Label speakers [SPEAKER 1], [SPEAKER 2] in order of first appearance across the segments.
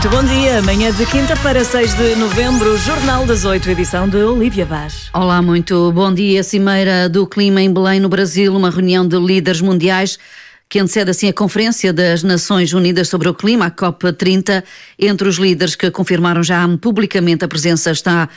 [SPEAKER 1] Muito bom dia, manhã de quinta-feira, 6 de novembro, Jornal das 8, edição de Olívia Vaz.
[SPEAKER 2] Olá, muito bom dia. Cimeira do Clima em Belém, no Brasil, uma reunião de líderes mundiais que antecede assim a Conferência das Nações Unidas sobre o Clima, a COP30. Entre os líderes que confirmaram já publicamente a presença estão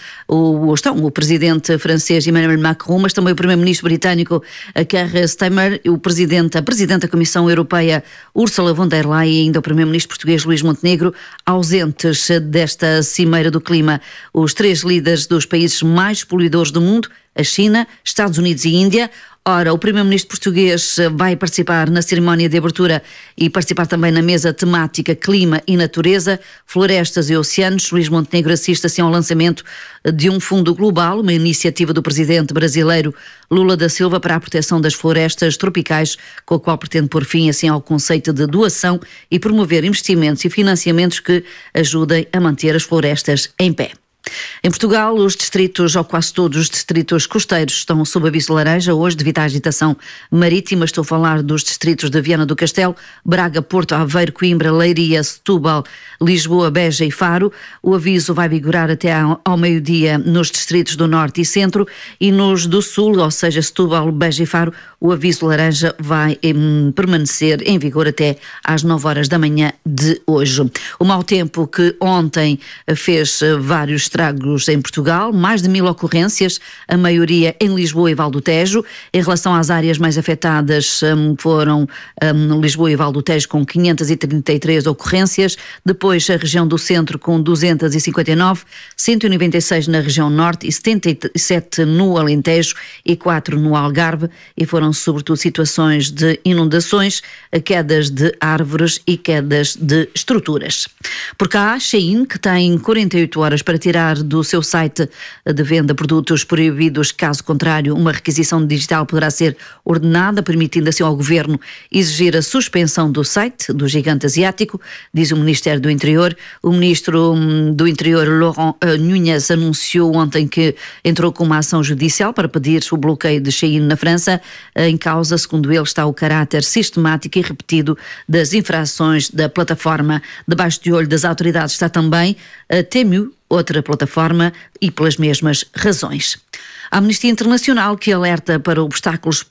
[SPEAKER 2] o presidente francês Emmanuel Macron, mas também o primeiro-ministro britânico Keir Starmer, a presidente da Comissão Europeia Ursula von der Leyen e ainda o primeiro-ministro português Luís Montenegro, ausentes desta Cimeira do Clima. Os três líderes dos países mais poluidores do mundo, a China, Estados Unidos e Índia. Ora, o primeiro-ministro português vai participar na cerimónia de abertura e participar também na mesa temática Clima e Natureza, Florestas e Oceanos. Luís Montenegro assiste assim ao lançamento de um fundo global, uma iniciativa do presidente brasileiro Lula da Silva para a proteção das florestas tropicais, com a qual pretende pôr fim assim ao conceito de doação e promover investimentos e financiamentos que ajudem a manter as florestas em pé. Em Portugal, os distritos, ou quase todos os distritos costeiros, estão sob aviso laranja hoje devido à agitação marítima. Estou a falar dos distritos de Viana do Castelo, Braga, Porto, Aveiro, Coimbra, Leiria, Setúbal, Lisboa, Beja e Faro. O aviso vai vigorar até ao meio-dia nos distritos do Norte e Centro, e nos do Sul, ou seja, Setúbal, Beja e Faro, o aviso laranja vai permanecer em vigor até às 9 horas da manhã de hoje. O mau tempo que ontem fez vários estragos em Portugal, mais de 1000 ocorrências, a maioria em Lisboa e Val do Tejo. Em relação às áreas mais afetadas, foram Lisboa e Val do Tejo com 533 ocorrências, depois a região do centro com 259, 196 na região norte e 77 no Alentejo e 4 no Algarve, e foram sobretudo situações de inundações, quedas de árvores e quedas de estruturas. Por cá, Shein, que tem 48 horas para tirar do seu site de venda produtos proibidos, caso contrário uma requisição digital poderá ser ordenada, permitindo assim ao Governo exigir a suspensão do site do gigante asiático, diz o Ministério do Interior. O Ministro do Interior, Laurent Nunez, anunciou ontem que entrou com uma ação judicial para pedir o bloqueio de Shein na França. Em causa, segundo ele, está o caráter sistemático e repetido das infrações da plataforma. Debaixo de olho das autoridades está também a Temu, outra plataforma, e pelas mesmas razões. A Amnistia Internacional, que alerta para obstáculos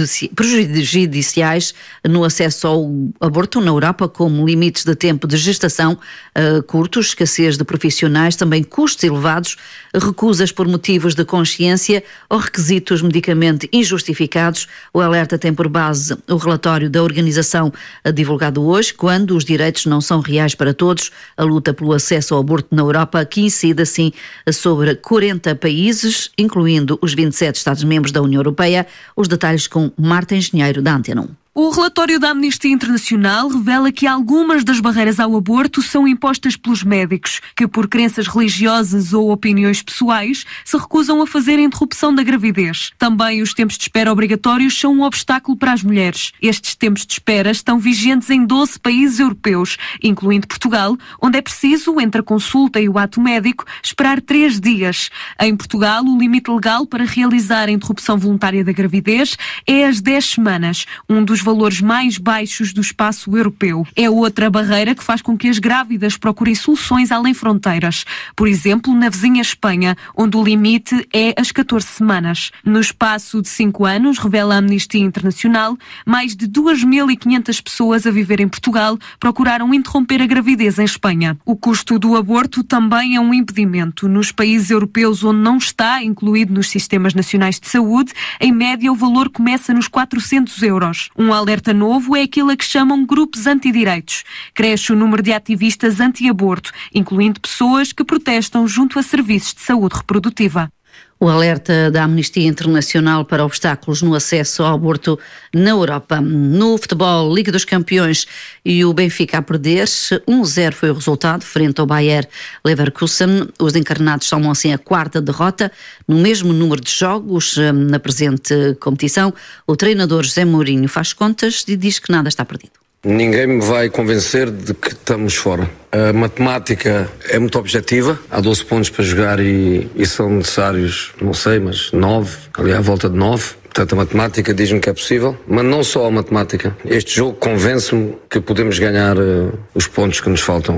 [SPEAKER 2] prejudiciais no acesso ao aborto na Europa, como limites de tempo de gestação curtos, escassez de profissionais, também custos elevados, recusas por motivos de consciência ou requisitos medicamente injustificados. O alerta tem por base o relatório da organização divulgado hoje, quando os direitos não são reais para todos, a luta pelo acesso ao aborto na Europa, que incide assim sobre 40 países, incluindo os 27 Estados-membros da União Europeia. Os detalhes com Marta Engenheiro, da Antena 1.
[SPEAKER 3] O relatório da Amnistia Internacional revela que algumas das barreiras ao aborto são impostas pelos médicos, que por crenças religiosas ou opiniões pessoais se recusam a fazer a interrupção da gravidez. Também os tempos de espera obrigatórios são um obstáculo para as mulheres. Estes tempos de espera estão vigentes em 12 países europeus, incluindo Portugal, onde é preciso, entre a consulta e o ato médico, esperar 3 dias. Em Portugal, o limite legal para realizar a interrupção voluntária da gravidez é as 10 semanas, um dos valores mais baixos do espaço europeu. É outra barreira que faz com que as grávidas procurem soluções além fronteiras. Por exemplo, na vizinha Espanha, onde o limite é as 14 semanas. No espaço de 5 anos, revela a Amnistia Internacional, mais de 2.500 pessoas a viver em Portugal procuraram interromper a gravidez em Espanha. O custo do aborto também é um impedimento. Nos países europeus onde não está incluído nos sistemas nacionais de saúde, em média o valor começa nos 400 euros. Um alerta novo é aquilo a que chamam grupos antidireitos. Cresce o número de ativistas anti-aborto, incluindo pessoas que protestam junto a serviços de saúde reprodutiva.
[SPEAKER 2] O alerta da Amnistia Internacional para obstáculos no acesso ao aborto na Europa. No futebol, Liga dos Campeões e o Benfica a perder, 1-0 foi o resultado frente ao Bayer Leverkusen. Os encarnados somam assim a 4ª derrota no mesmo número de jogos na presente competição. O treinador José Mourinho faz contas e diz que nada está perdido.
[SPEAKER 4] Ninguém me vai convencer de que estamos fora. A matemática é muito objetiva. Há 12 pontos para jogar e são necessários, não sei, mas 9, ali à volta de 9. Portanto, a matemática diz-me que é possível, mas não só a matemática. Este jogo convence-me que podemos ganhar os pontos que nos faltam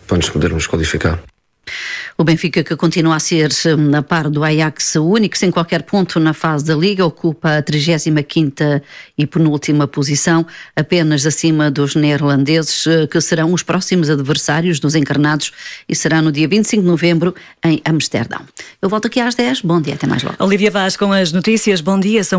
[SPEAKER 4] para nos podermos qualificar.
[SPEAKER 2] O Benfica, que continua a ser a par do Ajax, único sem qualquer ponto na fase da Liga, ocupa a 35ª e penúltima posição, apenas acima dos neerlandeses, que serão os próximos adversários dos encarnados, e será no dia 25 de novembro em Amsterdão. Eu volto aqui às 10. Bom dia, até mais logo.
[SPEAKER 1] Olívia Vaz com as notícias. Bom dia.